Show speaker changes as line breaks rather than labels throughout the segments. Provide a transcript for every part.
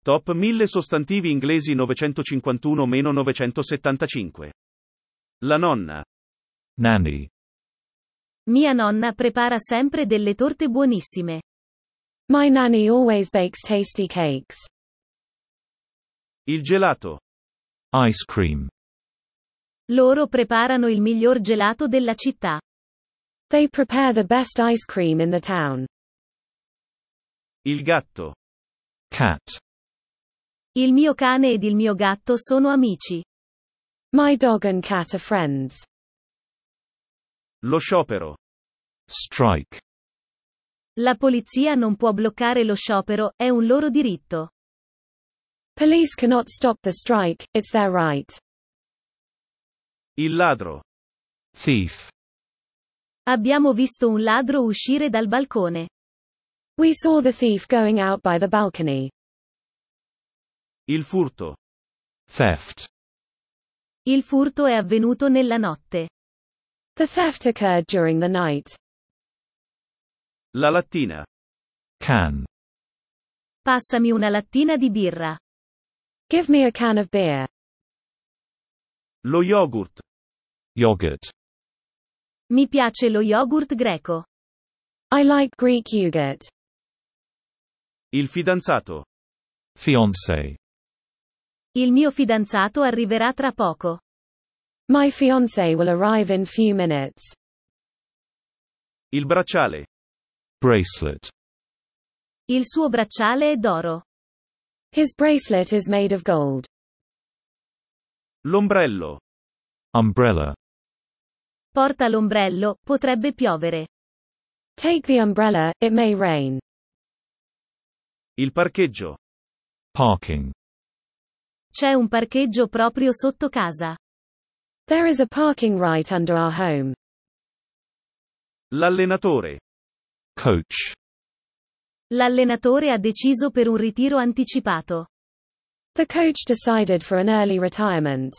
Top 1000 sostantivi inglesi 951-975. La nonna.
Nanny.
Mia nonna prepara sempre delle torte buonissime.
My nanny always bakes tasty cakes.
Il gelato.
Ice cream.
Loro preparano il miglior gelato della città.
They prepare the best ice cream in the town.
Il gatto.
Cat.
Il mio cane ed il mio gatto sono amici.
My dog and cat are friends.
Lo sciopero.
Strike.
La polizia non può bloccare lo sciopero, è un loro diritto.
Police cannot stop the strike, it's their right.
Il ladro.
Thief.
Abbiamo visto un ladro uscire dal balcone.
We saw the thief going out by the balcony.
Il furto.
Theft.
Il furto è avvenuto nella notte.
The theft occurred during the night.
La lattina.
Can.
Passami una lattina di birra.
Give me a can of beer.
Lo yogurt.
Yogurt.
Mi piace lo yogurt greco.
I like Greek yogurt.
Il fidanzato.
Fiancé.
Il mio fidanzato arriverà tra poco.
My fiancé will arrive in few minutes.
Il bracciale.
Bracelet.
Il suo bracciale è d'oro.
His bracelet is made of gold.
L'ombrello.
Umbrella.
Porta l'ombrello, potrebbe piovere.
Take the umbrella, it may rain.
Il parcheggio.
Parking.
C'è un parcheggio proprio sotto casa.
There is a parking right under our home.
L'allenatore.
Coach.
L'allenatore ha deciso per un ritiro anticipato.
The coach decided for an early retirement.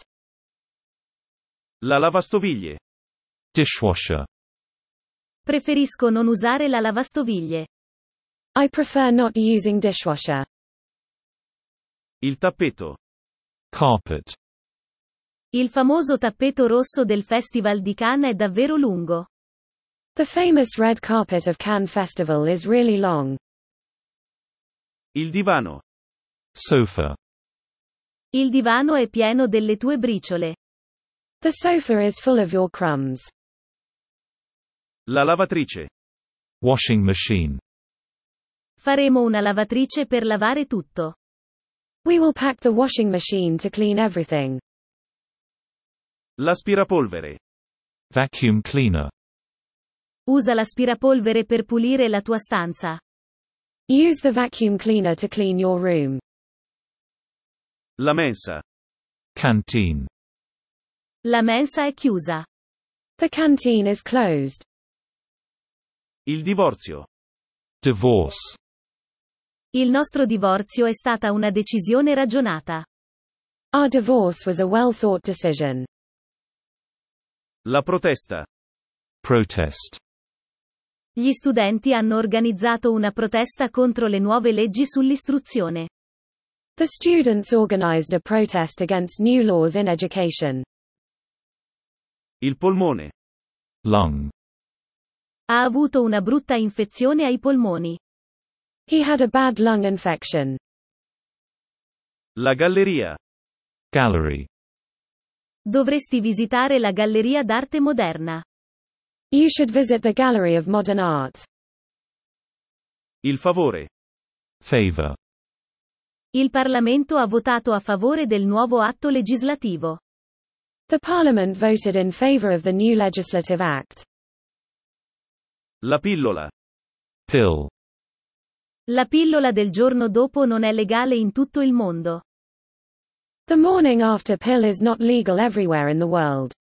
La lavastoviglie.
Dishwasher.
Preferisco non usare la lavastoviglie.
I prefer not using dishwasher.
Il tappeto.
Carpet.
Il famoso tappeto rosso del Festival di Cannes è davvero lungo.
The famous red carpet of Cannes Festival is really long.
Il divano.
Sofa.
Il divano è pieno delle tue briciole.
The sofa is full of your crumbs.
La lavatrice.
Washing machine.
Faremo una lavatrice per lavare tutto.
We will pack the washing machine to clean everything.
L'aspirapolvere.
Vacuum cleaner.
Usa l'aspirapolvere per pulire la tua stanza.
Use the vacuum cleaner to clean your room.
La mensa.
Canteen.
La mensa è chiusa.
The canteen is closed.
Il divorzio.
Divorce.
Il nostro divorzio è stata una decisione ragionata.
Our divorce was a well-thought decision.
La protesta.
Protest.
Gli studenti hanno organizzato una protesta contro le nuove leggi sull'istruzione.
The students organized a protest against new laws in education.
Il polmone.
Lung.
Ha avuto una brutta infezione ai polmoni.
He had a bad lung infection.
La galleria.
Gallery.
Dovresti visitare la Galleria d'arte moderna.
You should visit the Gallery of Modern Art.
Il favore.
Favor.
Il Parlamento ha votato a favore del nuovo atto legislativo.
The Parliament voted in favor of the new legislative act.
La pillola.
Pill.
La pillola del giorno dopo non è legale in tutto il mondo.
The morning after pill is not legal everywhere in the world.